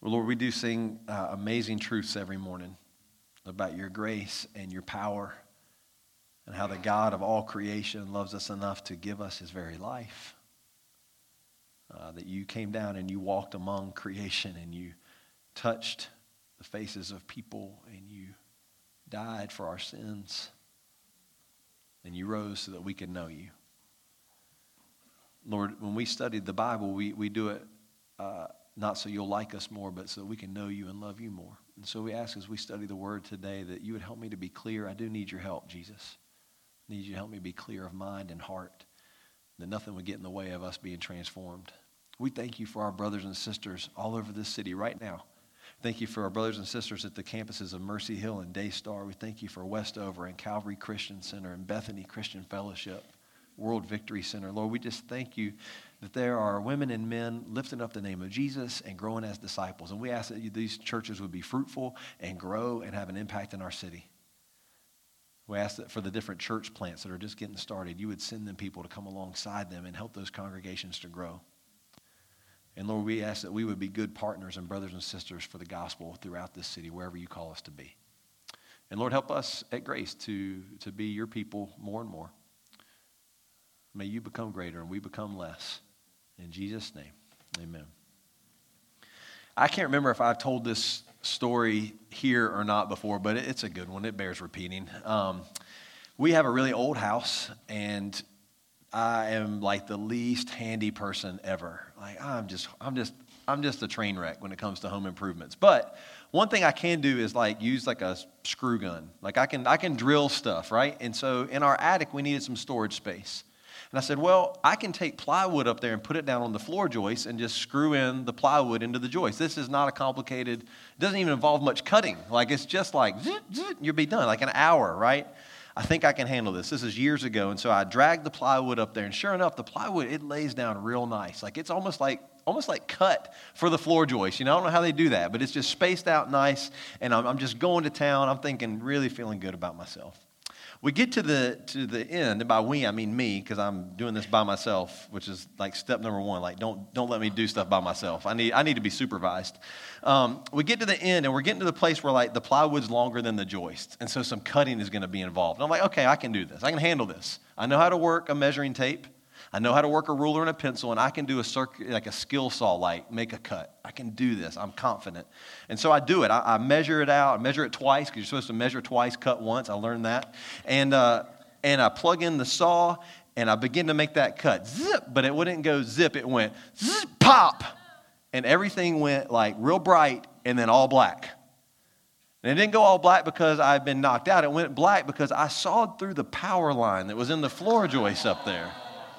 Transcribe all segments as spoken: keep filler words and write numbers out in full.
Well, Lord, we do sing uh, amazing truths every morning about your grace and your power and how the God of all creation loves us enough to give us his very life. Uh, that you came down and you walked among creation and you touched the faces of people and you died for our sins and you rose so that we could know you. Lord, when we studied the Bible, we, we do it uh, not so you'll like us more, but so we can know you and love you more. And so we ask as we study the word today that you would help me to be clear. I do need your help, Jesus. I need you to help me be clear of mind and heart, that nothing would get in the way of us being transformed. We thank you for our brothers and sisters all over this city right now. Thank you for our brothers and sisters at the campuses of Mercy Hill and Daystar. We thank you for Westover and Calvary Christian Center and Bethany Christian Fellowship, World Victory Center. Lord, we just thank you that there are women and men lifting up the name of Jesus and growing as disciples. And we ask that these churches would be fruitful and grow and have an impact in our city. We ask that for the different church plants that are just getting started, you would send them people to come alongside them and help those congregations to grow. And Lord, we ask that we would be good partners and brothers and sisters for the gospel throughout this city, wherever you call us to be. And Lord, help us at Grace to, to be your people more and more. May you become greater and we become less. In Jesus' name, amen. I can't remember if I've told this story here or not before, but it's a good one. It bears repeating. Um, we have a really old house, and I am like the least handy person ever. Like I'm just, I'm just, I'm just a train wreck when it comes to home improvements. But one thing I can do is like use like a screw gun. Like I can, I can drill stuff, right? And so in our attic, we needed some storage space. And I said, well, I can take plywood up there and put it down on the floor joist and just screw in the plywood into the joist. This is not a complicated, it doesn't even involve much cutting. Like it's just like, zit, zit, you'll be done, like an hour, right? I think I can handle this. This is years ago. And so I dragged the plywood up there, and sure enough, the plywood, it lays down real nice. Like it's almost like almost like cut for the floor joist. You know, I don't know how they do that, but it's just spaced out nice. And I'm, I'm just going to town. I'm thinking, really feeling good about myself. We get to the to the end, and by we I mean me, because I'm doing this by myself, which is like step number one. Like don't don't let me do stuff by myself. I need I need to be supervised. Um, we get to the end, and we're getting to the place where like the plywood's longer than the joist, and so some cutting is going to be involved. And I'm like, okay, I can do this. I can handle this. I know how to work a measuring tape. I know how to work a ruler and a pencil, and I can do a circ- like a skill saw, like make a cut. I can do this. I'm confident. And so I do it. I, I measure it out. I measure it twice because you're supposed to measure twice, cut once. I learned that. And uh, and I plug in the saw, and I begin to make that cut. Zip, but it wouldn't go zip. It went zip, pop. And everything went like real bright and then all black. And it didn't go all black because I'd been knocked out. It went black because I sawed through the power line that was in the floor joist up there.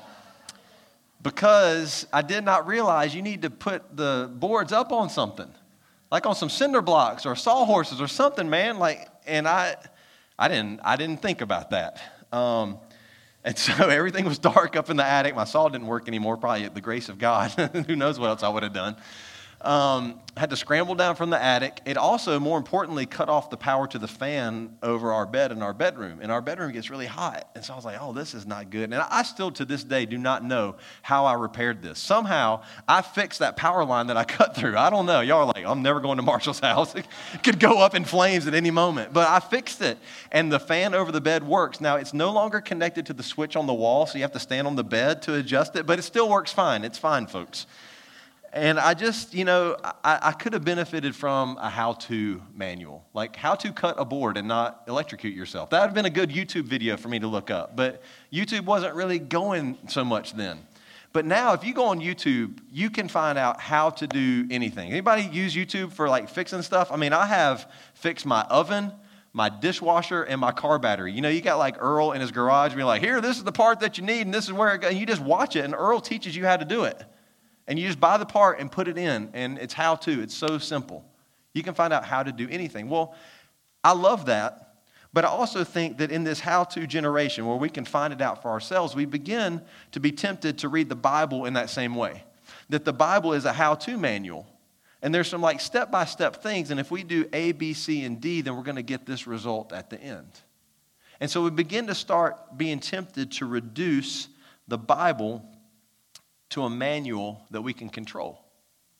Because I did not realize you need to put the boards up on something, like on some cinder blocks or sawhorses or something, man. Like, and I, I didn't, I didn't think about that. Um, and so everything was dark up in the attic. My saw didn't work anymore, probably at the grace of God. Who knows what else I would have done. Um, had to scramble down from the attic. It also, more importantly, cut off the power to the fan over our bed in our bedroom. And our bedroom gets really hot. And so I was like, oh, this is not good. And I still, to this day, do not know how I repaired this. Somehow, I fixed that power line that I cut through. I don't know. Y'all are like, I'm never going to Marshall's house. It could go up in flames at any moment. But I fixed it. And the fan over the bed works. Now, it's no longer connected to the switch on the wall, so you have to stand on the bed to adjust it. But it still works fine. It's fine, folks. And I just, you know, I, I could have benefited from a how-to manual, like how to cut a board and not electrocute yourself. That would have been a good YouTube video for me to look up, but YouTube wasn't really going so much then. But now, if you go on YouTube, you can find out how to do anything. Anybody use YouTube for like fixing stuff? I mean, I have fixed my oven, my dishwasher, and my car battery. You know, you got like Earl in his garage being like, here, this is the part that you need, and this is where it goes. And you just watch it, and Earl teaches you how to do it. And you just buy the part and put it in, and it's how to. It's so simple. You can find out how to do anything. Well, I love that, but I also think that in this how-to generation where we can find it out for ourselves, we begin to be tempted to read the Bible in that same way, that the Bible is a how-to manual. And there's some like step-by-step things, and if we do A, B, C, and D, then we're going to get this result at the end. And so we begin to start being tempted to reduce the Bible to a manual that we can control.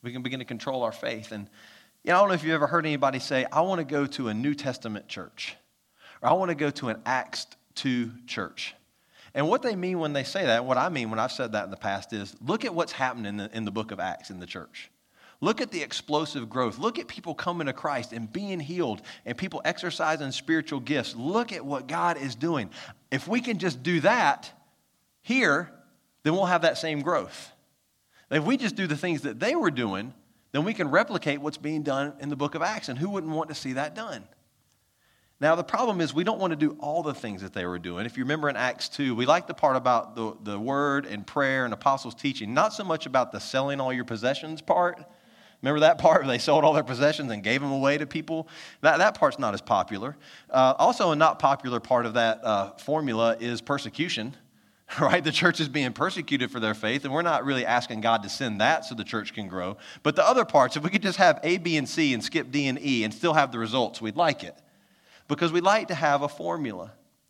We can begin to control our faith. And you know, I don't know if you've ever heard anybody say, I want to go to a New Testament church, or I want to go to an Acts two church. And what they mean when they say that, what I mean when I've said that in the past is, look at what's happening in the, in the book of Acts in the church. Look at the explosive growth. Look at people coming to Christ and being healed and people exercising spiritual gifts. Look at what God is doing. If we can just do that here, then we'll have that same growth. If we just do the things that they were doing, then we can replicate what's being done in the book of Acts. And who wouldn't want to see that done? Now, the problem is we don't want to do all the things that they were doing. If you remember in Acts two, we like the part about the, the word and prayer and apostles' teaching, not so much about the selling all your possessions part. Remember that part where they sold all their possessions and gave them away to people? That, that part's not as popular. Uh, also, a not popular part of that uh, formula is persecution, right? The church is being persecuted for their faith, and we're not really asking God to send that so the church can grow. But the other parts, if we could just have A, B, and C and skip D and E and still have the results, we'd like it. Because we like to have a formula.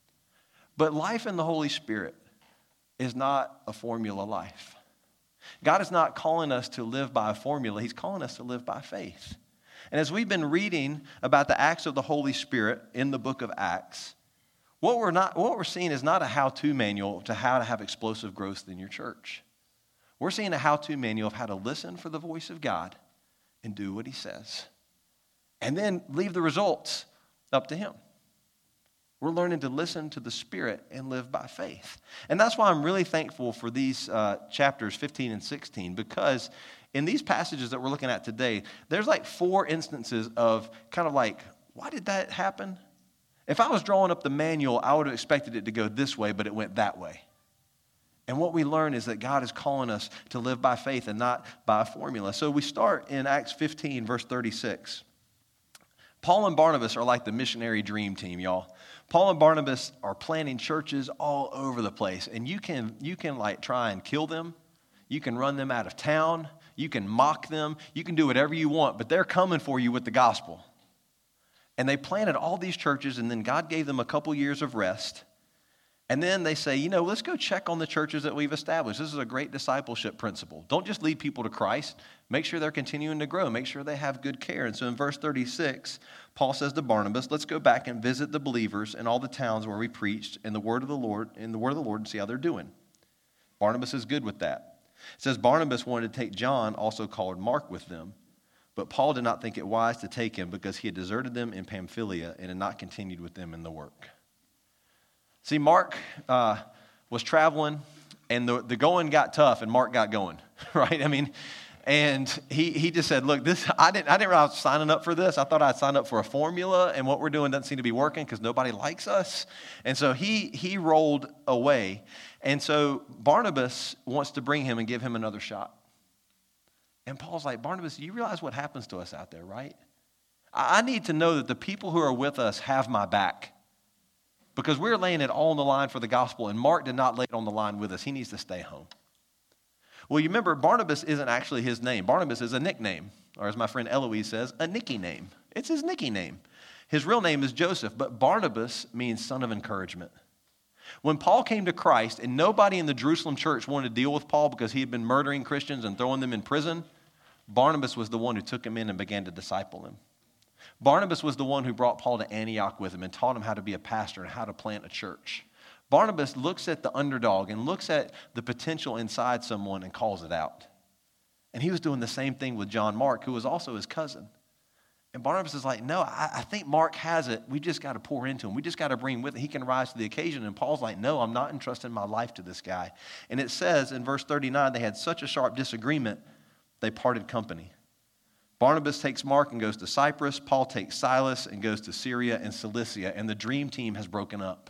But life in the Holy Spirit is not a formula life. God is not calling us to live by a formula. He's calling us to live by faith. And as we've been reading about the acts of the Holy Spirit in the book of Acts, what we're not, what we're seeing is not a how-to manual to how to have explosive growth in your church. We're seeing a how-to manual of how to listen for the voice of God and do what he says. And then leave the results up to him. We're learning to listen to the Spirit and live by faith. And that's why I'm really thankful for these uh, chapters fifteen and sixteen, because in these passages that we're looking at today, there's like four instances of kind of like, why did that happen? If I was drawing up the manual, I would have expected it to go this way, but it went that way. And what we learn is that God is calling us to live by faith and not by a formula. So we start in Acts fifteen, verse thirty-six. Paul and Barnabas are like the missionary dream team, y'all. Paul and Barnabas are planting churches all over the place. And you can, you can like try and kill them. You can run them out of town. You can mock them. You can do whatever you want, but they're coming for you with the gospel. And they planted all these churches, and then God gave them a couple years of rest. And then they say, you know, let's go check on the churches that we've established. This is a great discipleship principle. Don't just lead people to Christ. Make sure they're continuing to grow. Make sure they have good care. And so in verse thirty-six, Paul says to Barnabas, let's go back and visit the believers in all the towns where we preached in the word of the Lord, in the word of the Lord, and see how they're doing. Barnabas is good with that. It says Barnabas wanted to take John, also called Mark, with them. But Paul did not think it wise to take him because he had deserted them in Pamphylia and had not continued with them in the work. See, Mark uh, was traveling, and the, the going got tough, and Mark got going, right? I mean, and he he just said, look, this I didn't I didn't realize I was signing up for this. I thought I'd signed up for a formula, and what we're doing doesn't seem to be working because nobody likes us. And so he he rolled away. And so Barnabas wants to bring him and give him another shot. And Paul's like, Barnabas, you realize what happens to us out there, right? I, I need to know that the people who are with us have my back. Because we're laying it all on the line for the gospel, and Mark did not lay it on the line with us. He needs to stay home. Well, you remember, Barnabas isn't actually his name. Barnabas is a nickname, or as my friend Eloise says, a Nicky name. It's his Nicky name. His real name is Joseph, but Barnabas means son of encouragement. When Paul came to Christ, and nobody in the Jerusalem church wanted to deal with Paul because he had been murdering Christians and throwing them in prison, Barnabas was the one who took him in and began to disciple him. Barnabas was the one who brought Paul to Antioch with him and taught him how to be a pastor and how to plant a church. Barnabas looks at the underdog and looks at the potential inside someone and calls it out. And he was doing the same thing with John Mark, who was also his cousin. And Barnabas is like, no, I, I think Mark has it. We just got to pour into him. We just got to bring him with him. He can rise to the occasion. And Paul's like, no, I'm not entrusting my life to this guy. And it says in verse thirty-nine, they had such a sharp disagreement, they parted company. Barnabas takes Mark and goes to Cyprus. Paul takes Silas and goes to Syria and Cilicia. And the dream team has broken up.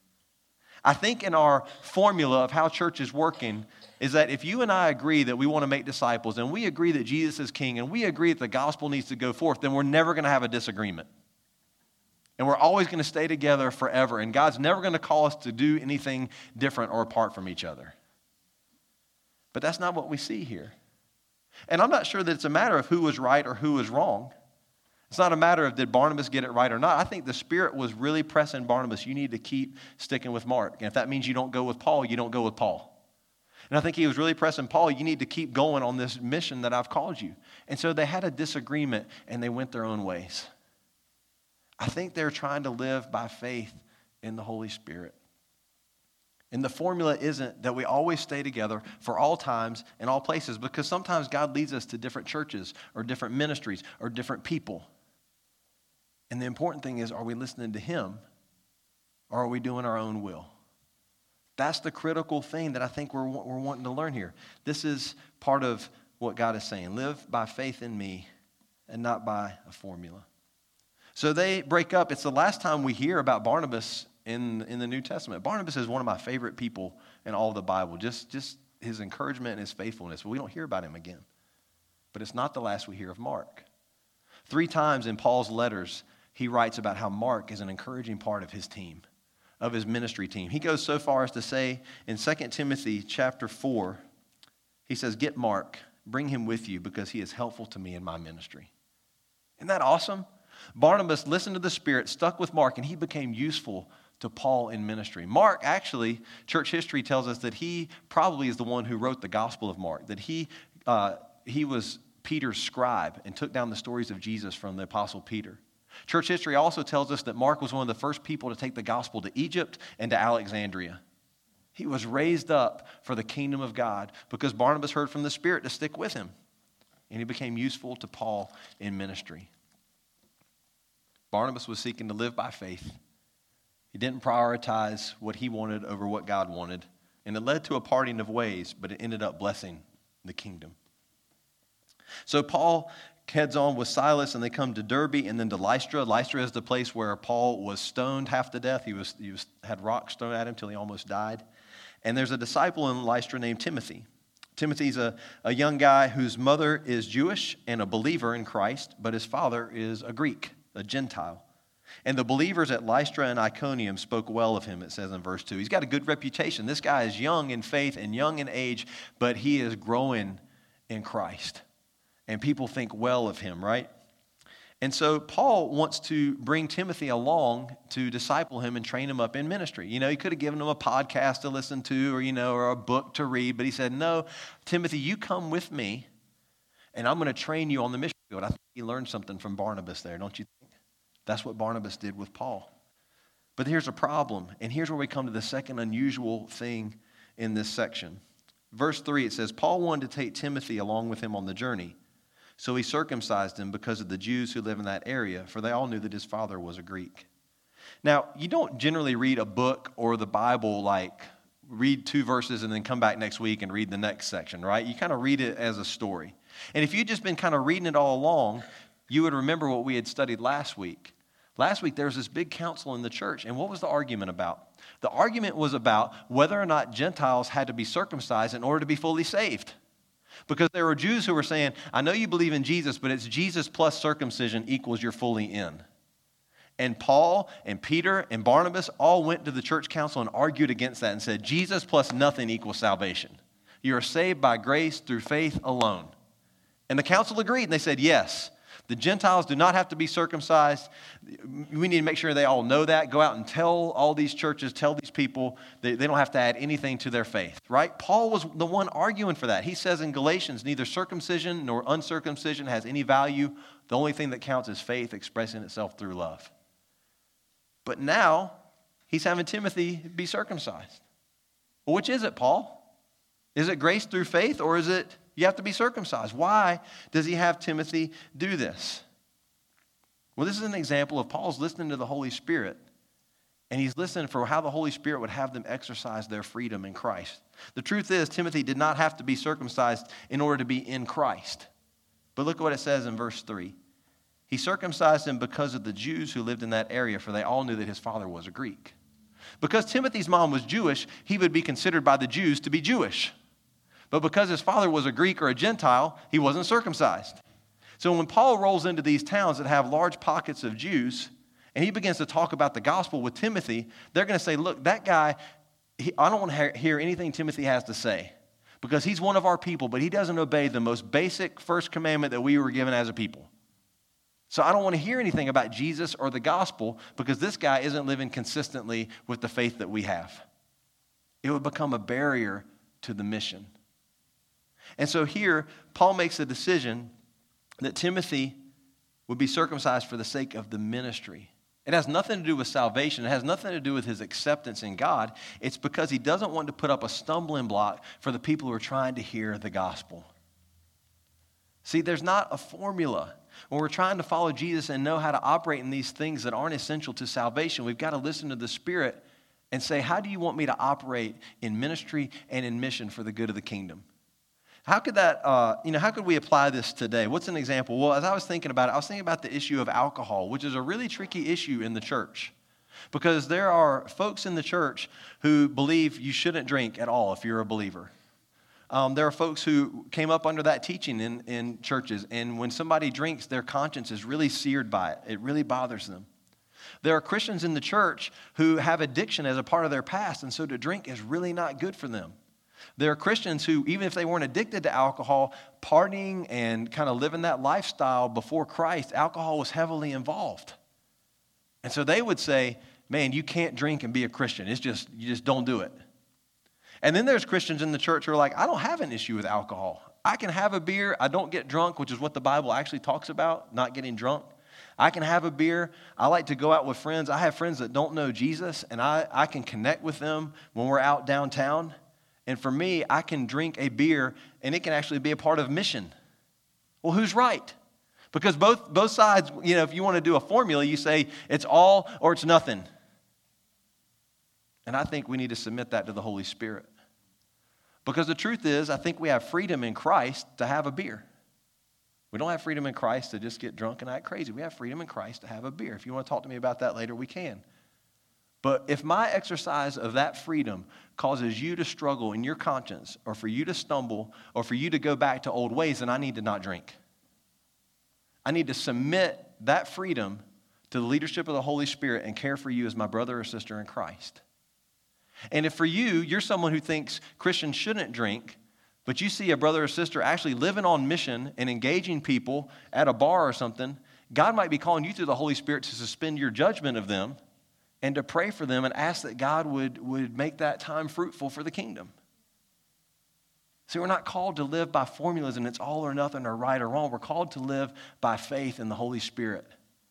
I think in our formula of how church is working is that if you and I agree that we want to make disciples and we agree that Jesus is king and we agree that the gospel needs to go forth, then we're never going to have a disagreement. And we're always going to stay together forever. And God's never going to call us to do anything different or apart from each other. But that's not what we see here. And I'm not sure that it's a matter of who was right or who was wrong. It's not a matter of did Barnabas get it right or not. I think the Spirit was really pressing Barnabas. You need to keep sticking with Mark. And if that means you don't go with Paul, you don't go with Paul. And I think he was really pressing Paul, you need to keep going on this mission that I've called you. And so they had a disagreement and they went their own ways. I think they're trying to live by faith in the Holy Spirit. And the formula isn't that we always stay together for all times and all places, because sometimes God leads us to different churches or different ministries or different people. And the important thing is, are we listening to him or are we doing our own will? That's the critical thing that I think we're, we're wanting to learn here. This is part of what God is saying. Live by faith in me and not by a formula. So they break up. It's the last time we hear about Barnabas in, in the New Testament. Barnabas is one of my favorite people in all of the Bible. Just, just his encouragement and his faithfulness. We don't hear about him again. But it's not the last we hear of Mark. Three times in Paul's letters, he writes about how Mark is an encouraging part of his team, of his ministry team. He goes so far as to say in Second Timothy chapter four, he says, get Mark, bring him with you because he is helpful to me in my ministry. Isn't that awesome? Barnabas listened to the Spirit, stuck with Mark, and he became useful to Paul in ministry. Mark, actually, church history tells us that he probably is the one who wrote the Gospel of Mark, that he uh, he was Peter's scribe and took down the stories of Jesus from the Apostle Peter. Church history also tells us that Mark was one of the first people to take the gospel to Egypt and to Alexandria. He was raised up for the kingdom of God because Barnabas heard from the Spirit to stick with him, and he became useful to Paul in ministry. Barnabas was seeking to live by faith. He didn't prioritize what he wanted over what God wanted, and it led to a parting of ways, but it ended up blessing the kingdom. So Paul heads on with Silas, and they come to Derbe and then to Lystra. Lystra is the place where Paul was stoned half to death. He was, he was had rocks thrown at him till he almost died. And there's a disciple in Lystra named Timothy. Timothy's a, a young guy whose mother is Jewish and a believer in Christ, but his father is a Greek, a Gentile. And the believers at Lystra and Iconium spoke well of him, it says in verse two. He's got a good reputation. This guy is young in faith and young in age, but he is growing in Christ. And people think well of him, right? And so Paul wants to bring Timothy along to disciple him and train him up in ministry. You know, he could have given him a podcast to listen to or, you know, or a book to read. But he said, no, Timothy, you come with me, and I'm going to train you on the mission field. I think he learned something from Barnabas there, don't you think? That's what Barnabas did with Paul. But here's a problem, and here's where we come to the second unusual thing in this section. Verse three, it says, Paul wanted to take Timothy along with him on the journey. So he circumcised him because of the Jews who live in that area, for they all knew that his father was a Greek. Now, you don't generally read a book or the Bible like read two verses and then come back next week and read the next section, right? You kind of read it as a story. And if you'd just been kind of reading it all along, you would remember what we had studied last week. Last week, there was this big council in the church, and what was the argument about? The argument was about whether or not Gentiles had to be circumcised in order to be fully saved. Because there were Jews who were saying, I know you believe in Jesus, but it's Jesus plus circumcision equals you're fully in. And Paul and Peter and Barnabas all went to the church council and argued against that and said, Jesus plus nothing equals salvation. You are saved by grace through faith alone. And the council agreed, and they said, yes, the Gentiles do not have to be circumcised. We need to make sure they all know that. Go out and tell all these churches, tell these people they, they don't have to add anything to their faith, right? Paul was the one arguing for that. He says in Galatians, neither circumcision nor uncircumcision has any value. The only thing that counts is faith expressing itself through love. But now he's having Timothy be circumcised. Well, which is it, Paul? Is it grace through faith, or is it you have to be circumcised? Why does he have Timothy do this? Well, this is an example of Paul's listening to the Holy Spirit, and he's listening for how the Holy Spirit would have them exercise their freedom in Christ. The truth is, Timothy did not have to be circumcised in order to be in Christ. But look at what it says in verse three. He circumcised him because of the Jews who lived in that area, for they all knew that his father was a Greek. Because Timothy's mom was Jewish, he would be considered by the Jews to be Jewish. But because his father was a Greek or a Gentile, he wasn't circumcised. So when Paul rolls into these towns that have large pockets of Jews, and he begins to talk about the gospel with Timothy, they're going to say, look, that guy, he, I don't want to hear anything Timothy has to say, because he's one of our people, but he doesn't obey the most basic first commandment that we were given as a people. So I don't want to hear anything about Jesus or the gospel, because this guy isn't living consistently with the faith that we have. It would become a barrier to the mission. And so here, Paul makes a decision that Timothy would be circumcised for the sake of the ministry. It has nothing to do with salvation. It has nothing to do with his acceptance in God. It's because he doesn't want to put up a stumbling block for the people who are trying to hear the gospel. See, there's not a formula. When we're trying to follow Jesus and know how to operate in these things that aren't essential to salvation, we've got to listen to the Spirit and say, how do you want me to operate in ministry and in mission for the good of the kingdom? How could that, uh, you know, how could we apply this today? What's an example? Well, as I was thinking about it, I was thinking about the issue of alcohol, which is a really tricky issue in the church. Because there are folks in the church who believe you shouldn't drink at all if you're a believer. Um, there are folks who came up under that teaching in, in churches, and when somebody drinks, their conscience is really seared by it. It really bothers them. There are Christians in the church who have addiction as a part of their past, and so to drink is really not good for them. There are Christians who, even if they weren't addicted to alcohol, partying and kind of living that lifestyle before Christ, alcohol was heavily involved. And so they would say, man, you can't drink and be a Christian. It's just, you just don't do it. And then there's Christians in the church who are like, I don't have an issue with alcohol. I can have a beer. I don't get drunk, which is what the Bible actually talks about, not getting drunk. I can have a beer. I like to go out with friends. I have friends that don't know Jesus, and I, I can connect with them when we're out downtown. And for me, I can drink a beer, and it can actually be a part of mission. Well, who's right? Because both, both sides, you know, if you want to do a formula, you say it's all or it's nothing. And I think we need to submit that to the Holy Spirit. Because the truth is, I think we have freedom in Christ to have a beer. We don't have freedom in Christ to just get drunk and act crazy. We have freedom in Christ to have a beer. If you want to talk to me about that later, we can. But if my exercise of that freedom causes you to struggle in your conscience, or for you to stumble, or for you to go back to old ways, then I need to not drink. I need to submit that freedom to the leadership of the Holy Spirit and care for you as my brother or sister in Christ. And if for you, you're someone who thinks Christians shouldn't drink, but you see a brother or sister actually living on mission and engaging people at a bar or something, God might be calling you through the Holy Spirit to suspend your judgment of them and to pray for them and ask that God would, would make that time fruitful for the kingdom. See, we're not called to live by formulas and it's all or nothing or right or wrong. We're called to live by faith in the Holy Spirit.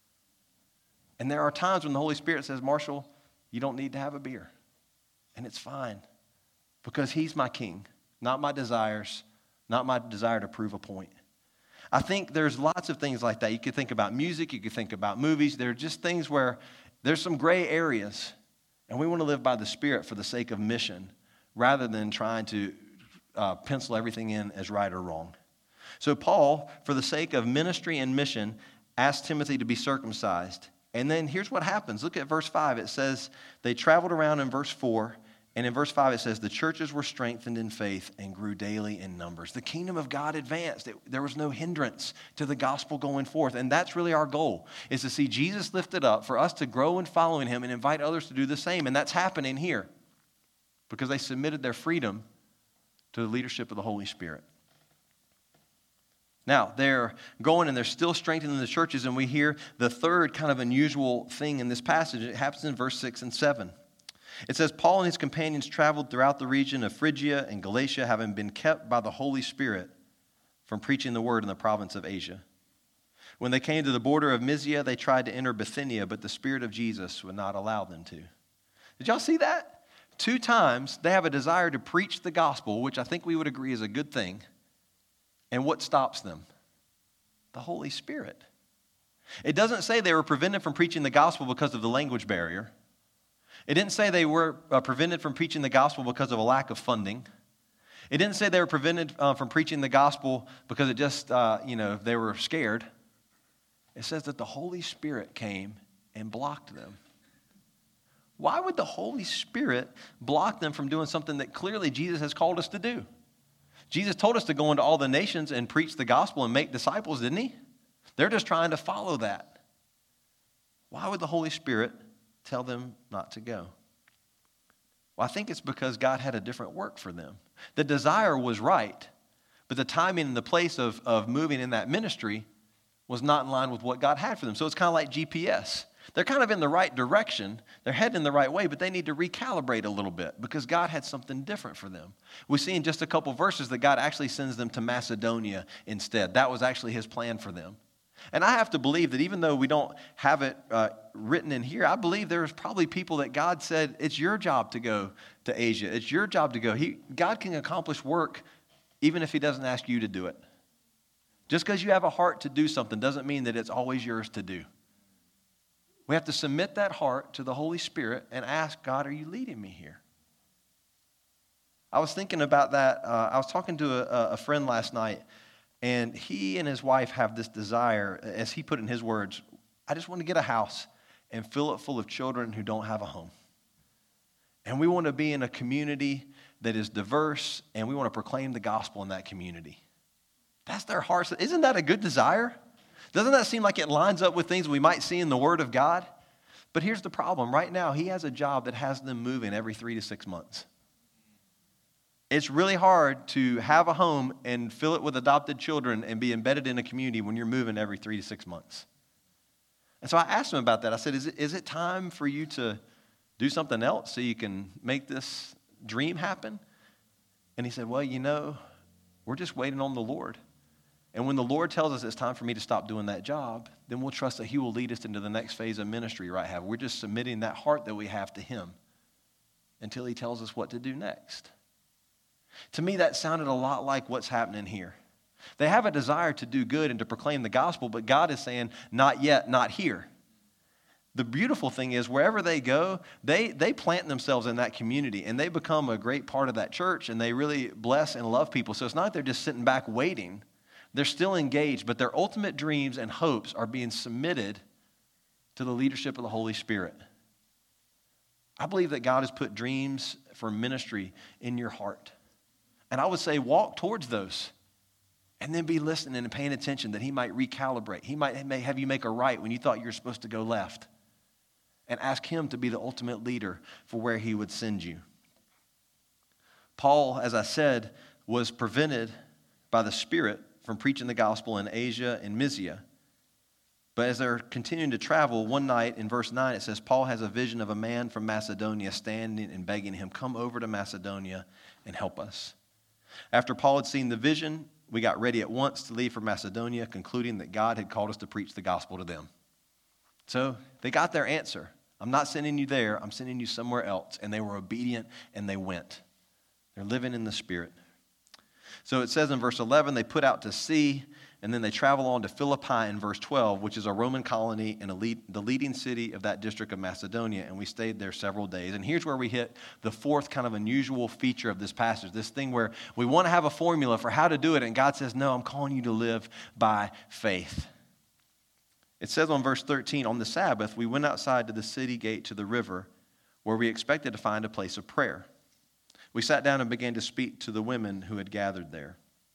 And there are times when the Holy Spirit says, Marshall, you don't need to have a beer. And it's fine because he's my king, not my desires, not my desire to prove a point. I think there's lots of things like that. You could think about music. You could think about movies. There are just things where there's some gray areas, and we want to live by the Spirit for the sake of mission rather than trying to uh, pencil everything in as right or wrong. So Paul, for the sake of ministry and mission, asked Timothy to be circumcised. And then here's what happens. Look at verse five. It says they traveled around in verse four. And in verse five, it says, the churches were strengthened in faith and grew daily in numbers. The kingdom of God advanced. It, there was no hindrance to the gospel going forth. And that's really our goal, is to see Jesus lifted up, for us to grow in following him and invite others to do the same. And that's happening here because they submitted their freedom to the leadership of the Holy Spirit. Now, they're going and they're still strengthening the churches. And we hear the third kind of unusual thing in this passage. It happens in verse six and seven. It says, Paul and his companions traveled throughout the region of Phrygia and Galatia, having been kept by the Holy Spirit from preaching the word in the province of Asia. When they came to the border of Mysia, they tried to enter Bithynia, but the Spirit of Jesus would not allow them to. Did y'all see that? Two times they have a desire to preach the gospel, which I think we would agree is a good thing. And what stops them? The Holy Spirit. It doesn't say they were prevented from preaching the gospel because of the language barrier. It didn't say they were uh, prevented from preaching the gospel because of a lack of funding. It didn't say they were prevented uh, from preaching the gospel because it just, uh, you know, they were scared. It says that the Holy Spirit came and blocked them. Why would the Holy Spirit block them from doing something that clearly Jesus has called us to do? Jesus told us to go into all the nations and preach the gospel and make disciples, didn't he? They're just trying to follow that. Why would the Holy Spirit tell them not to go? Well, I think it's because God had a different work for them. The desire was right, but the timing and the place of, of moving in that ministry was not in line with what God had for them. So it's kind of like G P S. They're kind of in the right direction. They're heading in the right way, but they need to recalibrate a little bit because God had something different for them. We see in just a couple verses that God actually sends them to Macedonia instead. That was actually his plan for them. And I have to believe that even though we don't have it uh, written in here, I believe there's probably people that God said, it's your job to go to Asia. It's your job to go. He, God can accomplish work even if he doesn't ask you to do it. Just because you have a heart to do something doesn't mean that it's always yours to do. We have to submit that heart to the Holy Spirit and ask, God, are you leading me here? I was thinking about that. Uh, I was talking to a, a friend last night, and he and his wife have this desire, as he put in his words, I just want to get a house and fill it full of children who don't have a home. And we want to be in a community that is diverse, and we want to proclaim the gospel in that community. That's their heart. Isn't that a good desire? Doesn't that seem like it lines up with things we might see in the Word of God? But here's the problem. Right now, he has a job that has them moving every three to six months. It's really hard to have a home and fill it with adopted children and be embedded in a community when you're moving every three to six months. And so I asked him about that. I said, is it, is it time for you to do something else so you can make this dream happen? And he said, well, you know, we're just waiting on the Lord. And when the Lord tells us it's time for me to stop doing that job, then we'll trust that he will lead us into the next phase of ministry right have. We're just submitting that heart that we have to him until he tells us what to do next. To me, that sounded a lot like what's happening here. They have a desire to do good and to proclaim the gospel, but God is saying, not yet, not here. The beautiful thing is, wherever they go, they, they plant themselves in that community, and they become a great part of that church, and they really bless and love people. So it's not like they're just sitting back waiting. They're still engaged, but their ultimate dreams and hopes are being submitted to the leadership of the Holy Spirit. I believe that God has put dreams for ministry in your heart. And I would say walk towards those and then be listening and paying attention that he might recalibrate. He might have you make a right when you thought you were supposed to go left. And ask him to be the ultimate leader for where he would send you. Paul, as I said, was prevented by the Spirit from preaching the gospel in Asia and Mysia. But as they're continuing to travel, one night in verse nine, it says, Paul has a vision of a man from Macedonia standing and begging him, come over to Macedonia and help us. After Paul had seen the vision, we got ready at once to leave for Macedonia, concluding that God had called us to preach the gospel to them. So they got their answer. I'm not sending you there, I'm sending you somewhere else. And they were obedient and they went. They're living in the Spirit. So it says in verse eleven, they put out to sea, and then they travel on to Philippi in verse twelve, which is a Roman colony and a lead, the leading city of that district of Macedonia, and we stayed there several days. And here's where we hit the fourth kind of unusual feature of this passage, this thing where we want to have a formula for how to do it, and God says, no, I'm calling you to live by faith. It says on verse thirteen, on the Sabbath, we went outside to the city gate to the river, where we expected to find a place of prayer. We sat down and began to speak to the women who had gathered there.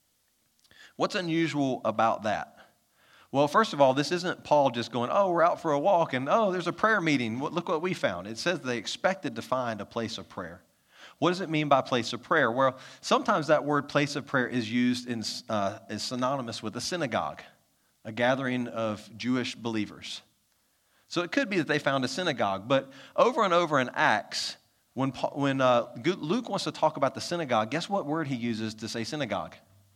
What's unusual about that? Well, first of all, this isn't Paul just going, oh, we're out for a walk, and oh, there's a prayer meeting. Look what we found. It says they expected to find a place of prayer. What does it mean by place of prayer? Well, sometimes that word place of prayer is used in, uh, is synonymous with a synagogue, a gathering of Jewish believers. So it could be that they found a synagogue, but over and over in Acts, when, when uh, Luke wants to talk about the synagogue, guess what word he uses to say synagogue?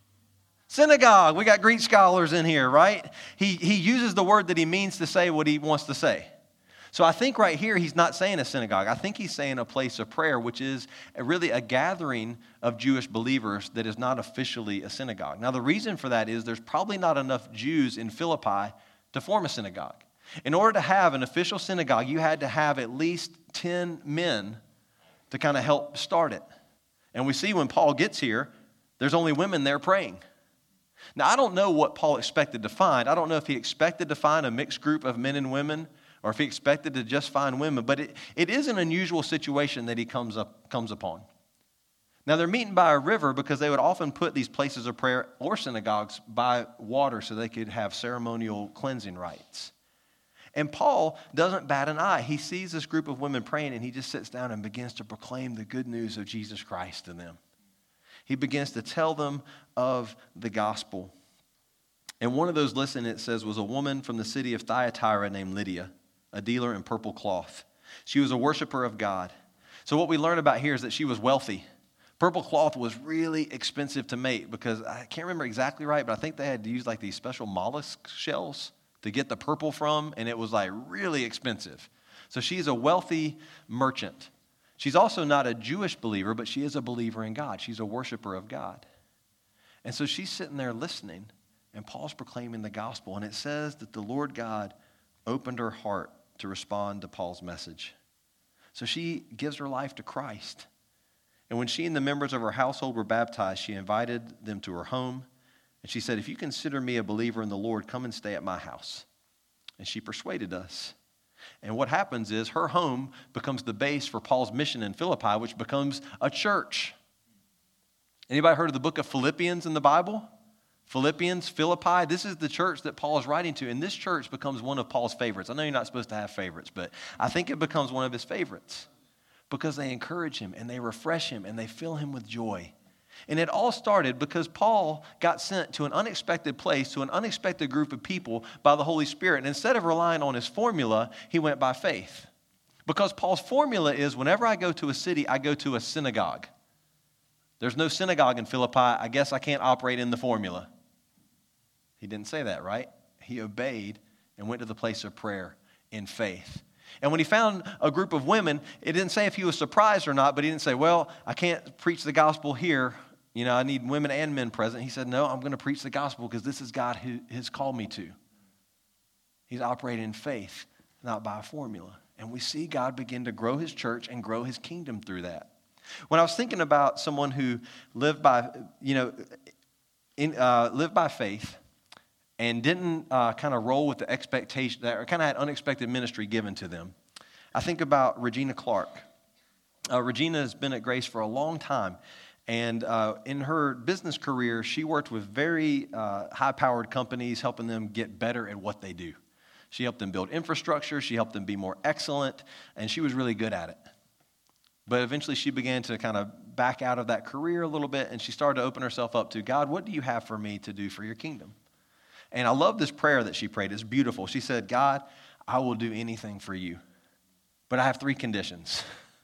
Synagogue. We got Greek scholars in here, right? He, he uses the word that he means to say what he wants to say. So I think right here he's not saying a synagogue. I think he's saying a place of prayer, which is really a gathering of Jewish believers that is not officially a synagogue. Now the reason for that is there's probably not enough Jews in Philippi to form a synagogue. In order to have an official synagogue, you had to have at least ten men to kind of help start it. And we see when Paul gets here, there's only women there praying. Now, I don't know what Paul expected to find. I don't know if he expected to find a mixed group of men and women or if he expected to just find women, but it, it is an unusual situation that he comes up comes upon. Now, they're meeting by a river because they would often put these places of prayer or synagogues by water so they could have ceremonial cleansing rites. And Paul doesn't bat an eye. He sees this group of women praying, and he just sits down and begins to proclaim the good news of Jesus Christ to them. He begins to tell them of the gospel. And one of those listening, it says, was a woman from the city of Thyatira named Lydia. a dealer in purple cloth. She was a worshiper of God. So what we learn about here is that she was wealthy. Purple cloth was really expensive to make because I can't remember exactly right, but I think they had to use like these special mollusk shells to get the purple from, and it was like really expensive. So she's a wealthy merchant. She's also not a Jewish believer, but she is a believer in God. She's a worshiper of God. And so she's sitting there listening, and Paul's proclaiming the gospel, and it says that the Lord God opened her heart to respond to Paul's message. So she gives her life to Christ. And when she and the members of her household were baptized, she invited them to her home. And she said, if you consider me a believer in the Lord, come and stay at my house. And she persuaded us. And what happens is her home becomes the base for Paul's mission in Philippi, which becomes a church. Anybody heard of the book of Philippians in the Bible? Philippians, Philippi, this is the church that Paul is writing to. And this church becomes one of Paul's favorites. I know you're not supposed to have favorites, but I think it becomes one of his favorites because they encourage him and they refresh him and they fill him with joy. And it all started because Paul got sent to an unexpected place, to an unexpected group of people by the Holy Spirit. And instead of relying on his formula, he went by faith. Because Paul's formula is whenever I go to a city, I go to a synagogue. There's no synagogue in Philippi. I guess I can't operate in the formula. He didn't say that, right? He obeyed and went to the place of prayer in faith. And when he found a group of women, it didn't say if he was surprised or not, but he didn't say, well, I can't preach the gospel here. You know, I need women and men present. He said, no, I'm going to preach the gospel because this is God who has called me to. He's operating in faith, not by a formula. And we see God begin to grow his church and grow his kingdom through that. When I was thinking about someone who lived by, you know, in, uh, lived by faith and didn't uh, kind of roll with the expectation, or kind of had unexpected ministry given to them, I think about Regina Clark. Uh, Regina has been at Grace for a long time. And uh, in her business career, she worked with very uh, high-powered companies, helping them get better at what they do. She helped them build infrastructure. She helped them be more excellent. And she was really good at it. But eventually she began to kind of back out of that career a little bit. And she started to open herself up to, God, what do you have for me to do for your kingdom? And I love this prayer that she prayed. It's beautiful. She said, God, I will do anything for you. But I have three conditions.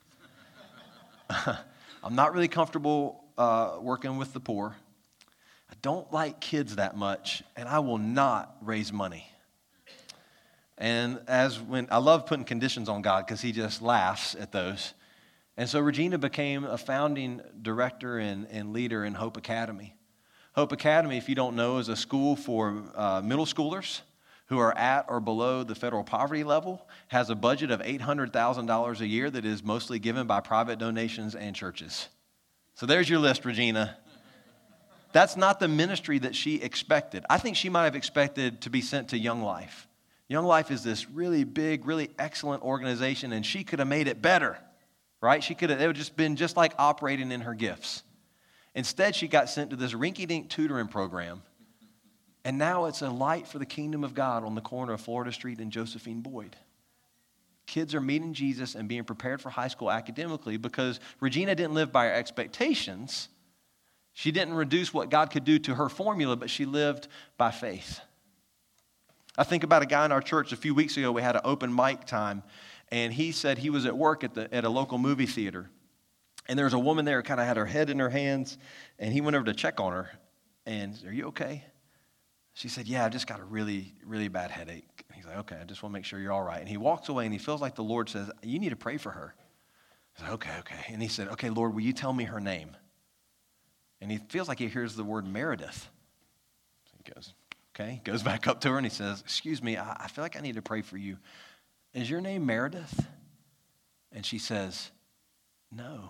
I'm not really comfortable uh, working with the poor. I don't like kids that much, and I will not raise money. And as when I love putting conditions on God because he just laughs at those. And so Regina became a founding director and, and leader in Hope Academy. Hope Academy, if you don't know, is a school for uh, middle schoolers who are at or below the federal poverty level, has a budget of eight hundred thousand dollars a year that is mostly given by private donations and churches. So there's your list, Regina. That's not the ministry that she expected. I think she might have expected to be sent to Young Life. Young Life is this really big, really excellent organization, and she could have made it better, right? She could have, it would just been just like operating in her gifts. Instead, she got sent to this rinky-dink tutoring program. And now it's a light for the kingdom of God on the corner of Florida Street and Josephine Boyd. Kids are meeting Jesus and being prepared for high school academically because Regina didn't live by her expectations. She didn't reduce what God could do to her formula, but she lived by faith. I think about a guy in our church a few weeks ago. We had an open mic time, and he said he was at work at the at a local movie theater. And there was a woman there who kind of had her head in her hands, and he went over to check on her. And, are you okay? She said, yeah, I just got a really, really bad headache. He's like, okay, I just want to make sure you're all right. And he walks away, and he feels like the Lord says, you need to pray for her. He's like, okay, okay. And he said, okay, Lord, will you tell me her name? And he feels like he hears the word Meredith. So he goes, okay, goes back up to her, and he says, excuse me, I, I feel like I need to pray for you. Is your name Meredith? And she says, no.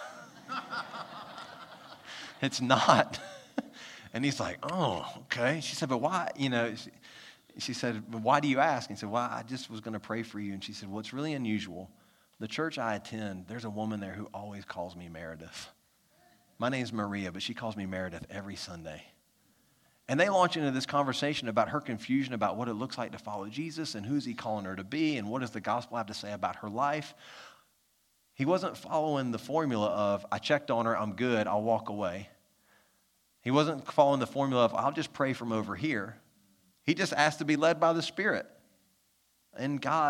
It's not. And he's like, oh, okay. She said, but why? You know, she, she said, but why do you ask? And he said, well, I just was going to pray for you. And she said, well, it's really unusual. The church I attend, there's a woman there who always calls me Meredith. My name's Maria, but she calls me Meredith every Sunday. And they launch into this conversation about her confusion about what it looks like to follow Jesus and who's he calling her to be and what does the gospel have to say about her life. He wasn't following the formula of, I checked on her, I'm good, I'll walk away. He wasn't following the formula of, I'll just pray from over here. He just asked to be led by the Spirit. And God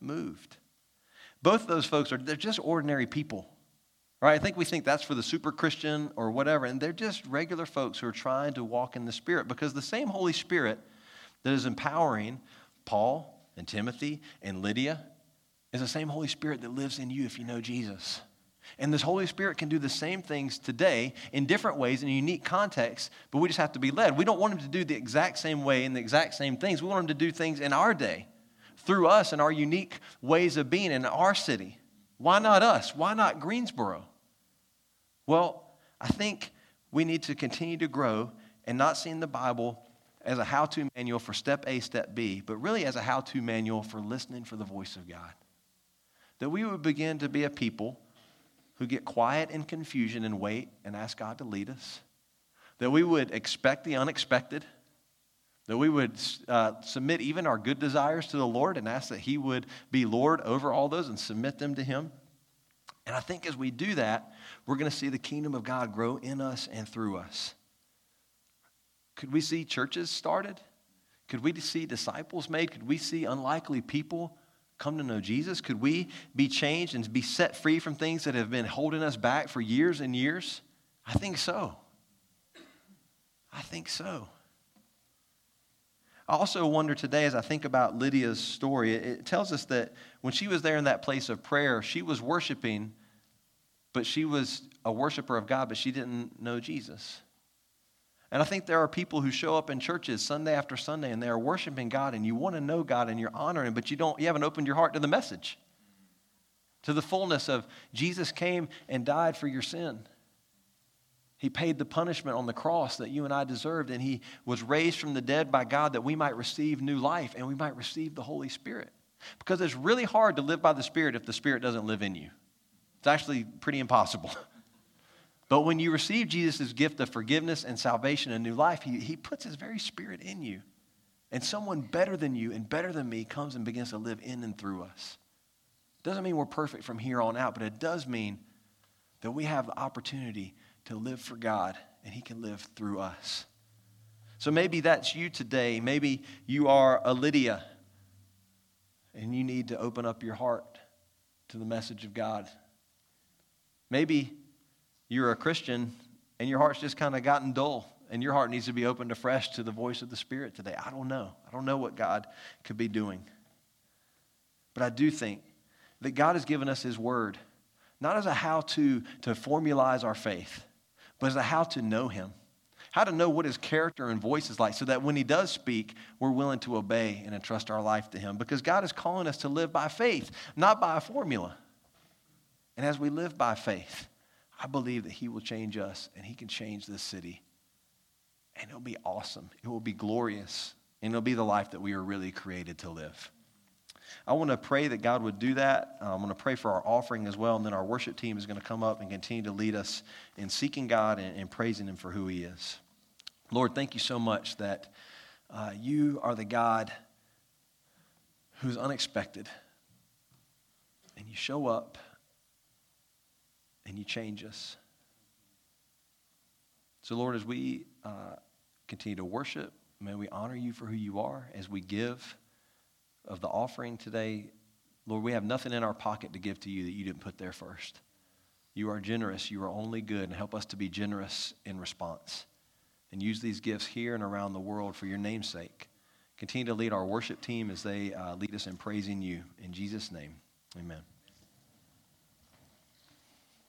moved. Both of those folks are, they're just ordinary people, right? I think we think that's for the super Christian or whatever, and they're just regular folks who are trying to walk in the Spirit, because the same Holy Spirit that is empowering Paul and Timothy and Lydia is the same Holy Spirit that lives in you if you know Jesus. And this Holy Spirit can do the same things today in different ways in a unique context, but we just have to be led. We don't want him to do the exact same way and the exact same things. We want him to do things in our day, through us and our unique ways of being in our city. Why not us? Why not Greensboro? Well, I think we need to continue to grow and not seeing the Bible as a how-to manual for step A, step B, but really as a how-to manual for listening for the voice of God. That we would begin to be a people who get quiet in confusion and wait and ask God to lead us. That we would expect the unexpected. That we would uh, submit even our good desires to the Lord and ask that he would be Lord over all those and submit them to him. And I think as we do that, we're going to see the kingdom of God grow in us and through us. Could we see churches started? Could we see disciples made? Could we see unlikely people come to know Jesus? Could we be changed and be set free from things that have been holding us back for years and years? I think so. I think so. I also wonder today, as I think about Lydia's story, it tells us that when she was there in that place of prayer, she was worshiping, but she was a worshiper of God, but she didn't know Jesus. And I think there are people who show up in churches Sunday after Sunday, and they are worshiping God, and you want to know God, and you're honoring him, but you don't. You haven't opened your heart to the message, to the fullness of Jesus came and died for your sin. He paid the punishment on the cross that you and I deserved, and he was raised from the dead by God that we might receive new life and we might receive the Holy Spirit. Because it's really hard to live by the Spirit if the Spirit doesn't live in you. It's actually pretty impossible. But when you receive Jesus' gift of forgiveness and salvation and new life, he, he puts his very Spirit in you. And someone better than you and better than me comes and begins to live in and through us. Doesn't mean we're perfect from here on out, but it does mean that we have the opportunity to live for God, and he can live through us. So maybe that's you today. Maybe you are a Lydia, and you need to open up your heart to the message of God. Maybe you're a Christian, and your heart's just kind of gotten dull, and your heart needs to be opened afresh to the voice of the Spirit today. I don't know. I don't know what God could be doing. But I do think that God has given us his word, not as a how-to to formalize our faith, but as a how to know him, how to know what his character and voice is like so that when he does speak, we're willing to obey and entrust our life to him, because God is calling us to live by faith, not by a formula. And as we live by faith, I believe that he will change us and he can change this city. And it'll be awesome. It will be glorious. And it'll be the life that we were really created to live. I want to pray that God would do that. I'm going to pray for our offering as well, and then our worship team is going to come up and continue to lead us in seeking God and, and praising him for who he is. Lord, thank you so much that uh, you are the God who's unexpected, and you show up and you change us. So Lord, as we uh, continue to worship, may we honor you for who you are as we give of the offering today. Lord, we have nothing in our pocket to give to you that you didn't put there first. You are generous. You are only good, and help us to be generous in response. And use these gifts here and around the world for your name's sake. Continue to lead our worship team as they uh, lead us in praising you. In Jesus' name, amen.